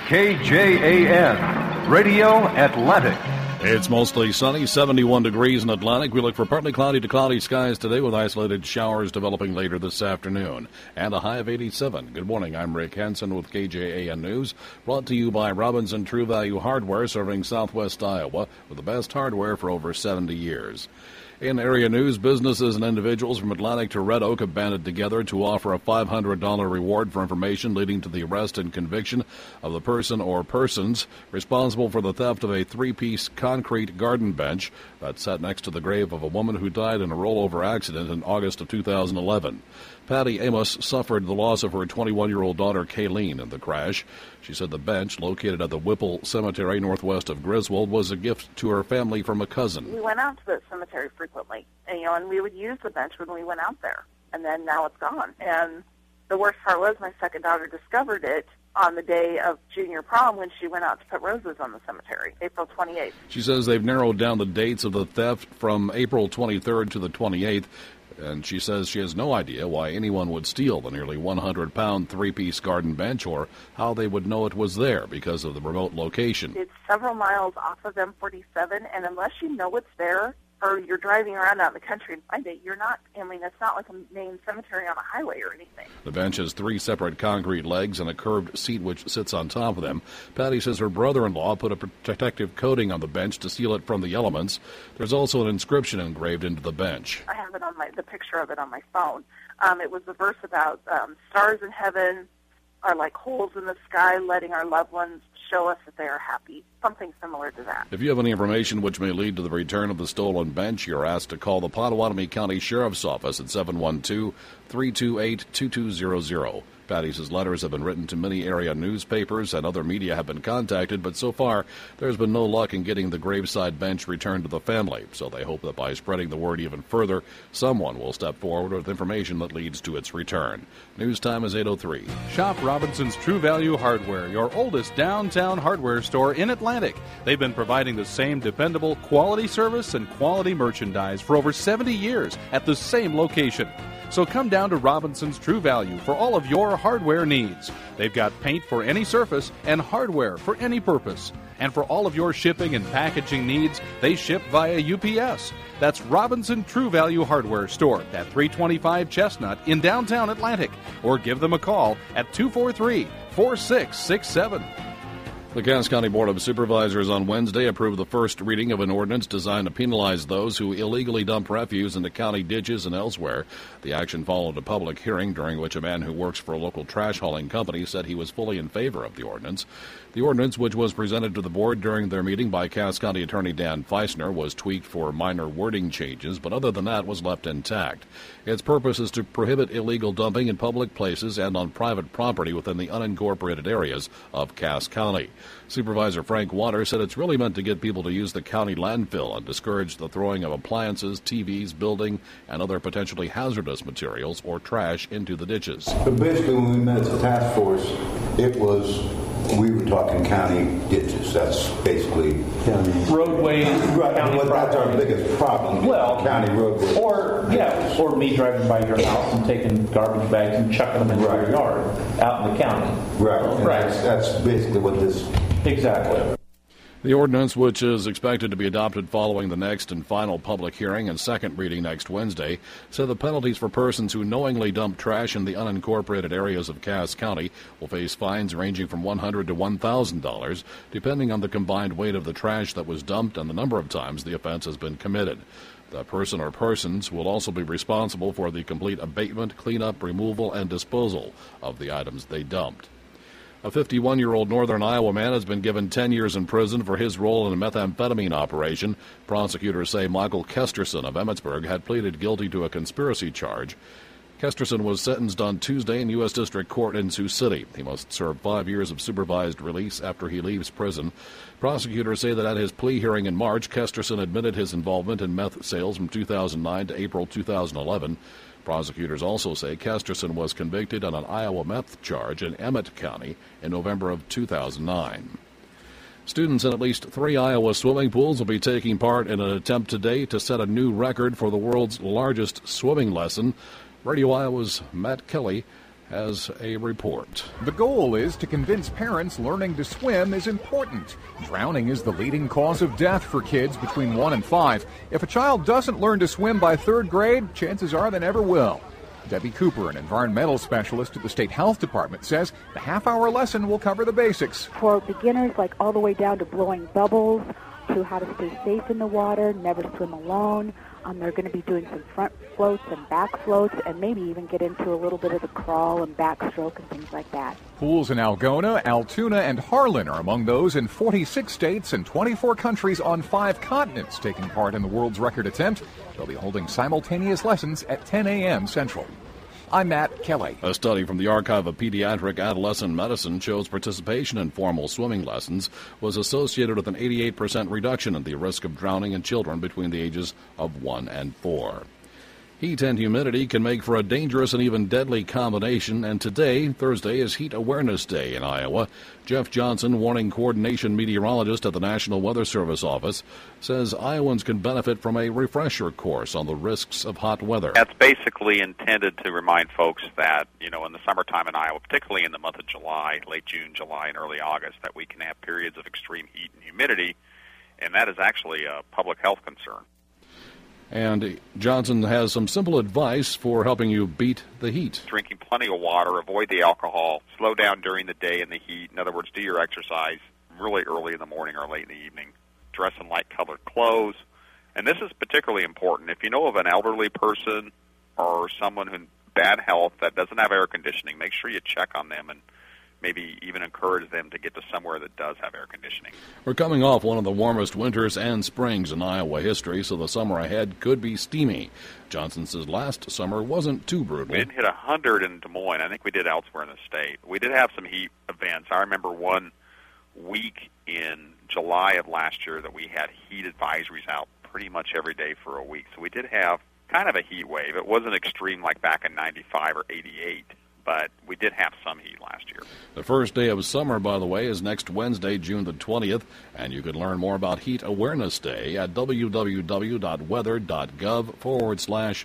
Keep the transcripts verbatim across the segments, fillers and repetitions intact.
K J A N, Radio Atlantic. It's mostly sunny, seventy-one degrees in Atlantic. We look for partly cloudy to cloudy skies today with isolated showers developing later this afternoon. And a high of eighty-seven. Good morning, I'm Rick Hansen with K J A N News. Brought to you by Robinson True Value Hardware, serving southwest Iowa with the best hardware for over seventy years. In area news, businesses and individuals from Atlantic to Red Oak have banded together to offer a five hundred dollars reward for information leading to the arrest and conviction of the person or persons responsible for the theft of a three-piece concrete garden bench that sat next to the grave of a woman who died in a rollover accident in August of two thousand eleven. Patty Amos suffered the loss of her twenty-one-year-old daughter, Kayleen, in the crash. She said the bench, located at the Whipple Cemetery northwest of Griswold, was a gift to her family from a cousin. We went out to the cemetery frequently, and, you know, and we would use the bench when we went out there, and then now it's gone. And the worst part was my second daughter discovered it on the day of junior prom when she went out to put roses on the cemetery, April twenty-eighth. She says they've narrowed down the dates of the theft from April twenty-third to the twenty-eighth. And she says she has no idea why anyone would steal the nearly one hundred pound three-piece garden bench or how they would know it was there because of the remote location. It's several miles off of M forty-seven, and unless you know it's there or you're driving around out in the country and find it, you're not, I mean, it's not like a main cemetery on a highway or anything. The bench has three separate concrete legs and a curved seat which sits on top of them. Patty says her brother-in-law put a protective coating on the bench to seal it from the elements. There's also an inscription engraved into the bench. I have it on my, the picture of it on my phone. Um, it was a verse about um, stars in heaven are like holes in the sky, letting our loved ones show us that they are happy. Something similar to that. If you have any information which may lead to the return of the stolen bench, you're asked to call the Potawatomi County Sheriff's Office at seven one two, three two eight, two two zero zero. Patty says letters have been written to many area newspapers and other media have been contacted, but so far there's been no luck in getting the graveside bench returned to the family. So they hope that by spreading the word even further, someone will step forward with information that leads to its return. News time is eight oh three. Shop Robinson's True Value Hardware, your oldest downtown hardware store in Atlantic. They've been providing the same dependable quality service and quality merchandise for over seventy years at the same location. So come down to Robinson's True Value for all of your hardware needs. They've got paint for any surface and hardware for any purpose. And for all of your shipping and packaging needs, they ship via U P S. That's Robinson True Value Hardware Store at three twenty-five Chestnut in downtown Atlantic. Or give them a call at two four three, four six six seven. The Cass County Board of Supervisors on Wednesday approved the first reading of an ordinance designed to penalize those who illegally dump refuse into county ditches and elsewhere. The action followed a public hearing during which a man who works for a local trash hauling company said he was fully in favor of the ordinance. The ordinance, which was presented to the board during their meeting by Cass County Attorney Dan Feisner, was tweaked for minor wording changes, but other than that was left intact. Its purpose is to prohibit illegal dumping in public places and on private property within the unincorporated areas of Cass County. Supervisor Frank Waters said it's really meant to get people to use the county landfill and discourage the throwing of appliances, T Vs, building, and other potentially hazardous materials or trash into the ditches. But basically, when we met as a task force, it was, we were talking county ditches. That's basically county roadways. Right, county well, that's our biggest problem. Well, county roadways. Or yeah, or me driving by your house and taking garbage bags and chucking them into right. your yard out in the county. Right, right. That's, that's basically what this. Exactly. The ordinance, which is expected to be adopted following the next and final public hearing and second reading next Wednesday, said the penalties for persons who knowingly dump trash in the unincorporated areas of Cass County will face fines ranging from one hundred dollars to one thousand dollars, depending on the combined weight of the trash that was dumped and the number of times the offense has been committed. The person or persons will also be responsible for the complete abatement, cleanup, removal, and disposal of the items they dumped. A fifty-one-year-old northern Iowa man has been given ten years in prison for his role in a methamphetamine operation. Prosecutors say Michael Kesterson of Emmitsburg had pleaded guilty to a conspiracy charge. Kesterson was sentenced on Tuesday in U S District Court in Sioux City. He must serve five years of supervised release after he leaves prison. Prosecutors say that at his plea hearing in March, Kesterson admitted his involvement in meth sales from two thousand nine to April two thousand eleven. Prosecutors also say Kesterson was convicted on an Iowa meth charge in Emmett County in November of two thousand nine. Students in at least three Iowa swimming pools will be taking part in an attempt today to set a new record for the world's largest swimming lesson. Radio Iowa's Matt Kelly has a report. The goal is to convince parents learning to swim is important. Drowning is the leading cause of death for kids between one and five. If a child doesn't learn to swim by third grade, chances are they never will. Debbie Cooper, an environmental specialist at the State Health Department, says the half-hour lesson will cover the basics. For beginners, like all the way down to blowing bubbles, to how to stay safe in the water, never swim alone. Um, they're going to be doing some front floats and back floats, and maybe even get into a little bit of the crawl and backstroke and things like that. Pools in Algona, Altoona, and Harlan are among those in forty-six states and twenty-four countries on five continents taking part in the world's record attempt. They'll be holding simultaneous lessons at ten a.m. Central. I'm Matt Kelly. A study from the Archive of Pediatric Adolescent Medicine shows participation in formal swimming lessons was associated with an eighty-eight percent reduction in the risk of drowning in children between the ages of one and four. Heat and humidity can make for a dangerous and even deadly combination, and today, Thursday, is Heat Awareness Day in Iowa. Jeff Johnson, warning coordination meteorologist at the National Weather Service office, says Iowans can benefit from a refresher course on the risks of hot weather. That's basically intended to remind folks that, you know, in the summertime in Iowa, particularly in the month of July, late June, July, and early August, that we can have periods of extreme heat and humidity, and that is actually a public health concern. And Johnson has some simple advice for helping you beat the heat. Drinking plenty of water, avoid the alcohol, slow down during the day in the heat. In other words, do your exercise really early in the morning or late in the evening. Dress in light-colored clothes. And this is particularly important. If you know of an elderly person or someone in bad health that doesn't have air conditioning, make sure you check on them and maybe even encourage them to get to somewhere that does have air conditioning. We're coming off one of the warmest winters and springs in Iowa history, so the summer ahead could be steamy. Johnson says last summer wasn't too brutal. We didn't hit one hundred in Des Moines. I think we did elsewhere in the state. We did have some heat events. I remember one week in July of last year that we had heat advisories out pretty much every day for a week. So we did have kind of a heat wave. It wasn't extreme like back in ninety-five or eighty-eight. But we did have some heat last year. The first day of summer, by the way, is next Wednesday, June the twentieth, and you can learn more about Heat Awareness Day at www.weather.gov forward slash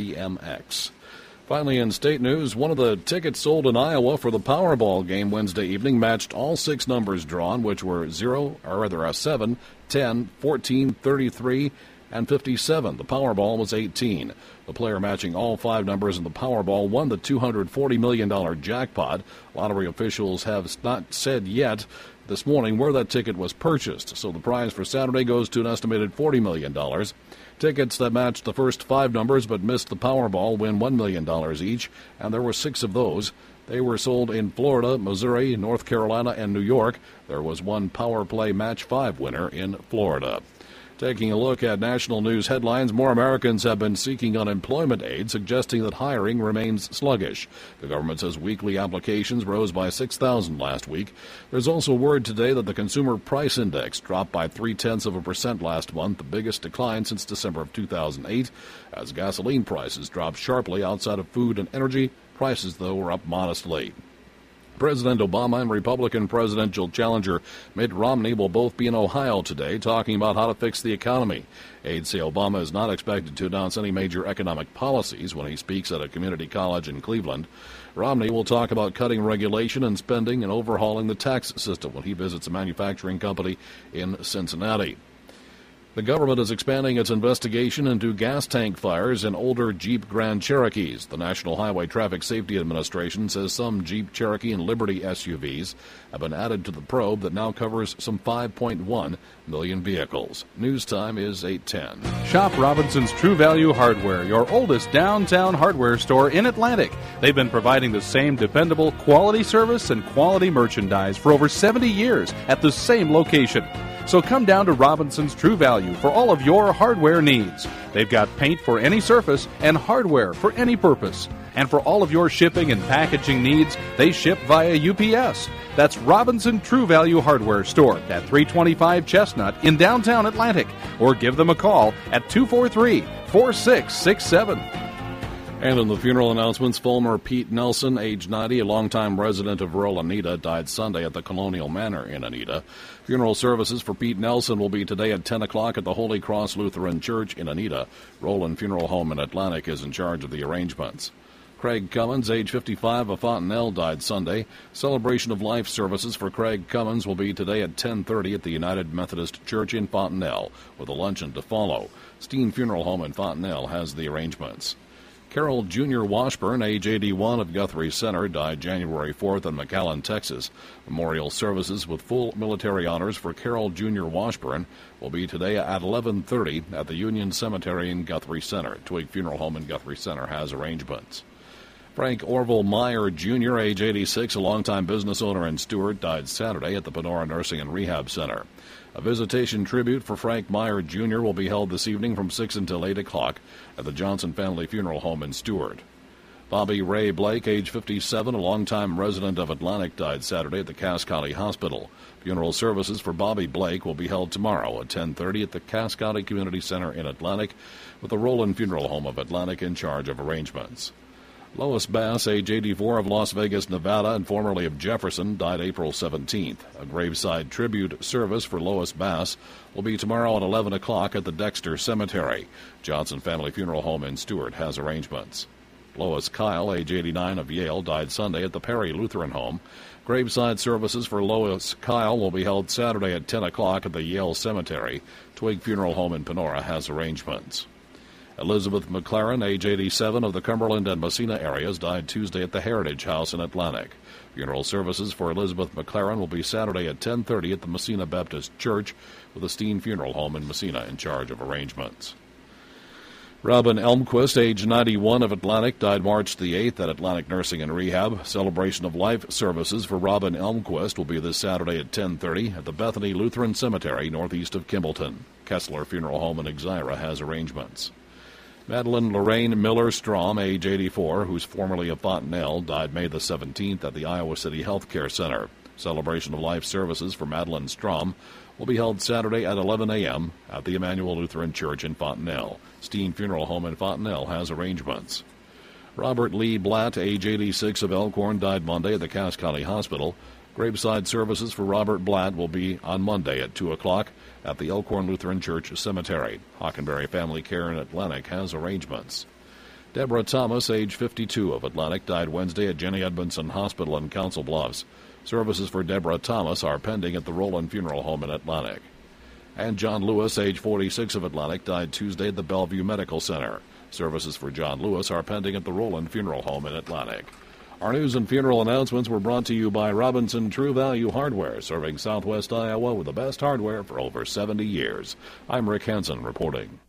DMX. Finally, in state news, one of the tickets sold in Iowa for the Powerball game Wednesday evening matched all six numbers drawn, which were zero, or rather a seven, ten, fourteen, thirty-three, and fifty-seven. The Powerball was eighteen. The player matching all five numbers in the Powerball won the two hundred forty million dollars jackpot. Lottery officials have not said yet this morning where that ticket was purchased, so the prize for Saturday goes to an estimated forty million dollars. Tickets that matched the first five numbers but missed the Powerball win one million dollars each, and there were six of those. They were sold in Florida, Missouri, North Carolina, and New York. There was one Power Play Match five winner in Florida. Taking a look at national news headlines, more Americans have been seeking unemployment aid, suggesting that hiring remains sluggish. The government says weekly applications rose by six thousand last week. There's also word today that the Consumer Price Index dropped by three-tenths of a percent last month, the biggest decline since December of two thousand eight, as gasoline prices dropped sharply outside of food and energy. Prices, though, were up modestly. President Obama and Republican presidential challenger Mitt Romney will both be in Ohio today talking about how to fix the economy. Aides say Obama is not expected to announce any major economic policies when he speaks at a community college in Cleveland. Romney will talk about cutting regulation and spending and overhauling the tax system when he visits a manufacturing company in Cincinnati. The government is expanding its investigation into gas tank fires in older Jeep Grand Cherokees. The National Highway Traffic Safety Administration says some Jeep Cherokee and Liberty S U Vs have been added to the probe that now covers some five point one million vehicles. News time is eight ten. Shop Robinson's True Value Hardware, your oldest downtown hardware store in Atlantic. They've been providing the same dependable quality service and quality merchandise for over seventy years at the same location. So come down to Robinson's True Value for all of your hardware needs. They've got paint for any surface and hardware for any purpose. And for all of your shipping and packaging needs, they ship via U P S. That's Robinson True Value Hardware Store at three twenty-five Chestnut in downtown Atlantic. Or give them a call at two four three, four six six seven. And in the funeral announcements, Fulmer Pete Nelson, age ninety, a longtime resident of rural Anita, died Sunday at the Colonial Manor in Anita. Funeral services for Pete Nelson will be today at ten o'clock at the Holy Cross Lutheran Church in Anita. Roland Funeral Home in Atlantic is in charge of the arrangements. Craig Cummins, age fifty-five, of Fontenelle, died Sunday. Celebration of life services for Craig Cummins will be today at ten thirty at the United Methodist Church in Fontenelle, with a luncheon to follow. Steen Funeral Home in Fontenelle has the arrangements. Carol Junior Washburn, age eighty-one, of Guthrie Center, died January fourth in McAllen, Texas. Memorial services with full military honors for Carol Junior Washburn will be today at eleven thirty at the Union Cemetery in Guthrie Center. Twig Funeral Home in Guthrie Center has arrangements. Frank Orville Meyer, Junior, age eighty-six, a longtime business owner in Stewart, died Saturday at the Panora Nursing and Rehab Center. A visitation tribute for Frank Meyer, Junior will be held this evening from six until eight o'clock at the Johnson Family Funeral Home in Stewart. Bobby Ray Blake, age fifty-seven, a longtime resident of Atlantic, died Saturday at the Cass County Hospital. Funeral services for Bobby Blake will be held tomorrow at ten thirty at the Cass County Community Center in Atlantic, with the Roland Funeral Home of Atlantic in charge of arrangements. Lois Bass, age eighty-four, of Las Vegas, Nevada, and formerly of Jefferson, died April seventeenth. A graveside tribute service for Lois Bass will be tomorrow at eleven o'clock at the Dexter Cemetery. Johnson Family Funeral Home in Stewart has arrangements. Lois Kyle, age eighty-nine, of Yale, died Sunday at the Perry Lutheran Home. Graveside services for Lois Kyle will be held Saturday at ten o'clock at the Yale Cemetery. Twig Funeral Home in Panora has arrangements. Elizabeth McLaren, age eighty-seven, of the Cumberland and Messina areas, died Tuesday at the Heritage House in Atlantic. Funeral services for Elizabeth McLaren will be Saturday at ten thirty at the Messina Baptist Church, with the Steen Funeral Home in Messina in charge of arrangements. Robin Elmquist, age ninety-one, of Atlantic, died March the eighth at Atlantic Nursing and Rehab. Celebration of life services for Robin Elmquist will be this Saturday at ten thirty at the Bethany Lutheran Cemetery northeast of Kimballton. Kessler Funeral Home in Exira has arrangements. Madeline Lorraine Miller Strom, age eighty-four, who's formerly of Fontenelle, died May the seventeenth at the Iowa City Health Care Center. Celebration of life services for Madeline Strom will be held Saturday at eleven a.m. at the Emmanuel Lutheran Church in Fontenelle. Steen Funeral Home in Fontenelle has arrangements. Robert Lee Blatt, age eighty-six, of Elkhorn, died Monday at the Cass County Hospital. Graveside services for Robert Blatt will be on Monday at two o'clock at the Elkhorn Lutheran Church Cemetery. Hockenberry Family Care in Atlantic has arrangements. Deborah Thomas, age fifty-two, of Atlantic, died Wednesday at Jenny Edmondson Hospital in Council Bluffs. Services for Deborah Thomas are pending at the Roland Funeral Home in Atlantic. And John Lewis, age forty-six, of Atlantic, died Tuesday at the Bellevue Medical Center. Services for John Lewis are pending at the Roland Funeral Home in Atlantic. Our news and funeral announcements were brought to you by Robinson True Value Hardware, serving Southwest Iowa with the best hardware for over seventy years. I'm Rick Hansen reporting.